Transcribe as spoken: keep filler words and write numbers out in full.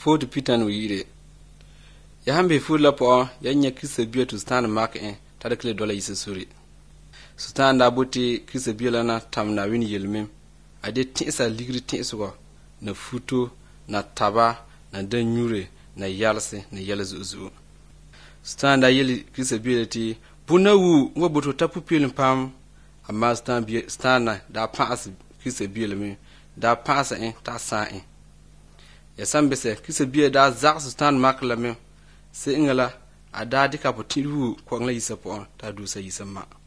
Ford Pitan wire. Ya hambe fula po yanya kisa biya tu stand mark en tada kile dola yisa suri. Stand abuti kisa biya lana tam na wini yelmim. Ade tinsa ligri tinsa na futo na taba na danyure na yalse na yalze uzu. Stand yeli kisa biya ti buna wu ngo boto tapu pilin pam amma stand biya stand na da pass kisa biya lemi da pass en ta sa en. Ya sambe se kisa biya da zak stand mark lemi se ingala a da dika po tiru ko ngla yisa po ta du sa yisa ma